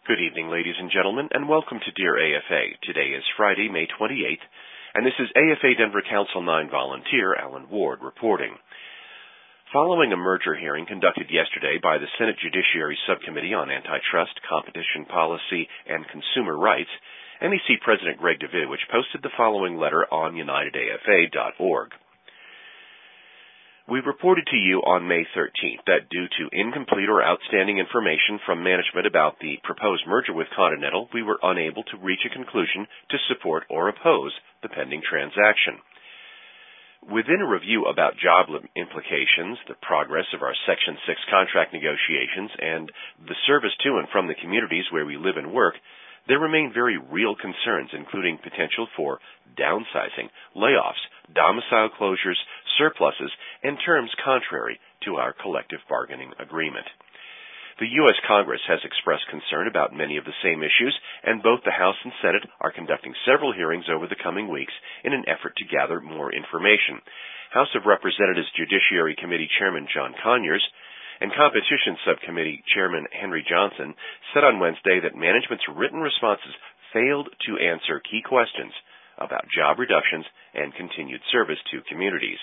Good evening, ladies and gentlemen, and welcome to Dear AFA. Today is Friday, May 28th, and this is AFA Denver Council 9 volunteer Alan Ward reporting. Following a merger hearing conducted yesterday by the Senate Judiciary Subcommittee on Antitrust, Competition Policy, and Consumer Rights, MEC President Greg Davidovich posted the following letter on unitedafa.org. We reported to you on May 13th that due to incomplete or outstanding information from management about the proposed merger with Continental, we were unable to reach a conclusion to support or oppose the pending transaction. Within a review about job implications, the progress of our Section 6 contract negotiations, and the service to and from the communities where we live and work, there remain very real concerns, including potential for downsizing, layoffs, domicile closures, surpluses, and terms contrary to our collective bargaining agreement. The U.S. Congress has expressed concern about many of the same issues, and both the House and Senate are conducting several hearings over the coming weeks in an effort to gather more information. House of Representatives Judiciary Committee Chairman John Conyers and Competition Subcommittee Chairman Henry Johnson said on Wednesday that management's written responses failed to answer key questions about job reductions and continued service to communities.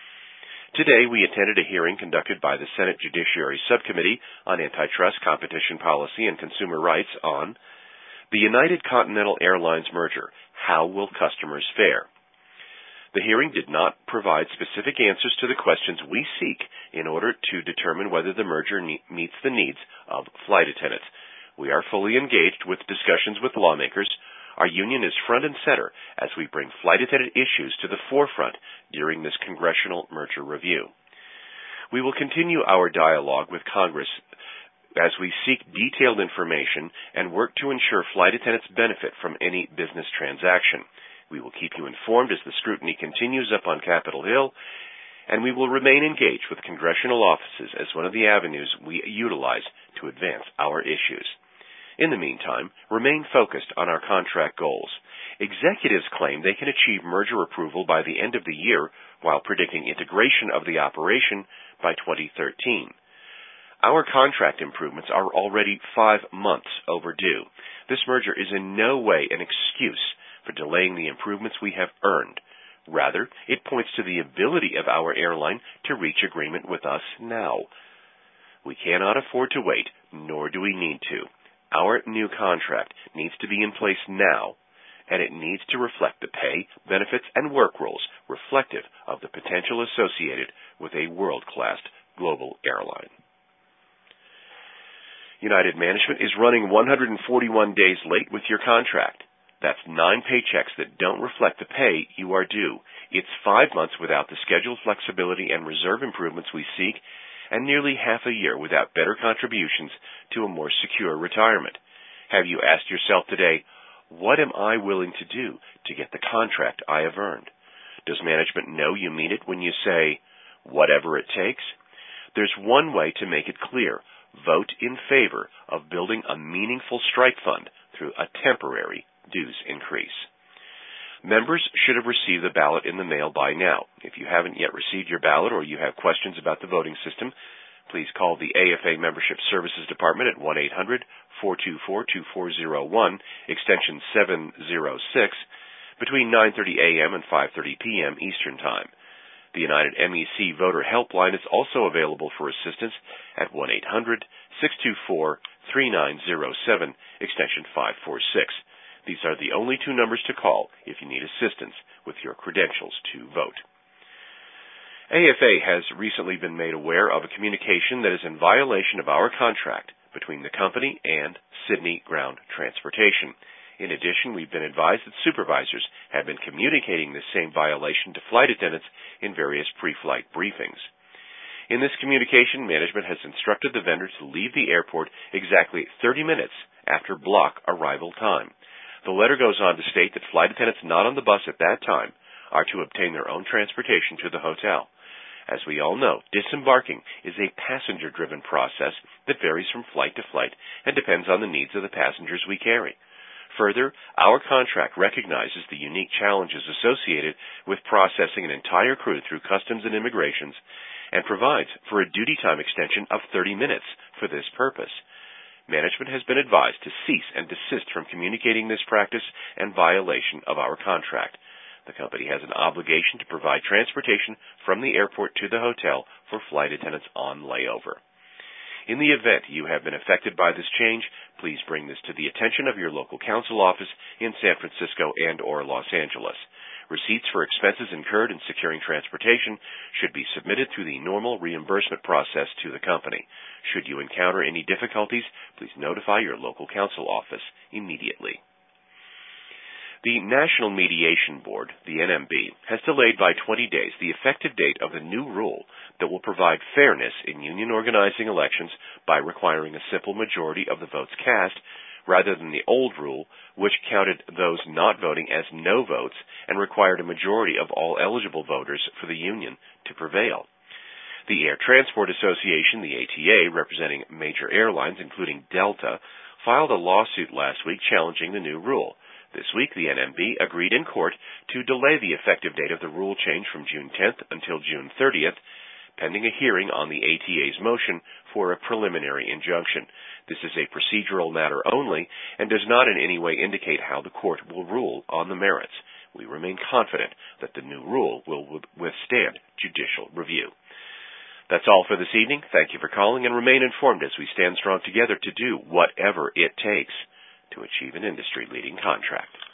Today, we attended a hearing conducted by the Senate Judiciary Subcommittee on Antitrust, Competition Policy, and Consumer Rights on the United Continental Airlines merger. How will customers fare? The hearing did not provide specific answers to the questions we seek in order to determine whether the merger meets the needs of flight attendants. We are fully engaged with discussions with lawmakers. Our union is front and center as we bring flight attendant issues to the forefront during this congressional merger review. We will continue our dialogue with Congress as we seek detailed information and work to ensure flight attendants benefit from any business transaction. We will keep you informed as the scrutiny continues up on Capitol Hill, and we will remain engaged with congressional offices as one of the avenues we utilize to advance our issues. In the meantime, remain focused on our contract goals. Executives claim they can achieve merger approval by the end of the year while predicting integration of the operation by 2013. Our contract improvements are already 5 months overdue. This merger is in no way an excuse for delaying the improvements we have earned. Rather, it points to the ability of our airline to reach agreement with us now. We cannot afford to wait, nor do we need to. Our new contract needs to be in place now, and it needs to reflect the pay, benefits, and work rules reflective of the potential associated with a world-class global airline. United Management is running 141 days late with your contract. That's 9 paychecks that don't reflect the pay you are due. It's 5 months without the scheduled flexibility and reserve improvements we seek, and nearly half a year without better contributions to a more secure retirement. Have you asked yourself today, what am I willing to do to get the contract I have earned? Does management know you mean it when you say, whatever it takes? There's one way to make it clear. Vote in favor of building a meaningful strike fund through a temporary dues increase. Members should have received the ballot in the mail by now. If you haven't yet received your ballot or you have questions about the voting system, please call the AFA Membership Services Department at 1-800-424-2401, extension 706, between 9:30 a.m. and 5:30 p.m. Eastern Time. The United MEC Voter Helpline is also available for assistance at 1-800-624-3907, extension 546. These are the only 2 numbers to call if you need assistance with your credentials to vote. AFA has recently been made aware of a communication that is in violation of our contract between the company and Sydney Ground Transportation. In addition, we've been advised that supervisors have been communicating this same violation to flight attendants in various pre-flight briefings. In this communication, management has instructed the vendor to leave the airport exactly 30 minutes after block arrival time. The letter goes on to state that flight attendants not on the bus at that time are to obtain their own transportation to the hotel. As we all know, disembarking is a passenger-driven process that varies from flight to flight and depends on the needs of the passengers we carry. Further, our contract recognizes the unique challenges associated with processing an entire crew through customs and immigrations and provides for a duty time extension of 30 minutes for this purpose. Management has been advised to cease and desist from communicating this practice and violation of our contract. The company has an obligation to provide transportation from the airport to the hotel for flight attendants on layover. In the event you have been affected by this change, please bring this to the attention of your local council office in San Francisco and/or Los Angeles. Receipts for expenses incurred in securing transportation should be submitted through the normal reimbursement process to the company. Should you encounter any difficulties, please notify your local council office immediately. The National Mediation Board, the NMB, has delayed by 20 days the effective date of the new rule that will provide fairness in union organizing elections by requiring a simple majority of the votes cast rather than the old rule, which counted those not voting as no votes and required a majority of all eligible voters for the union to prevail. The Air Transport Association, the ATA, representing major airlines including Delta, filed a lawsuit last week challenging the new rule. This week, the NMB agreed in court to delay the effective date of the rule change from June 10th until June 30th, pending a hearing on the ATA's motion for a preliminary injunction. This is a procedural matter only and does not in any way indicate how the court will rule on the merits. We remain confident that the new rule will withstand judicial review. That's all for this evening. Thank you for calling and remain informed as we stand strong together to do whatever it takes to achieve an industry-leading contract.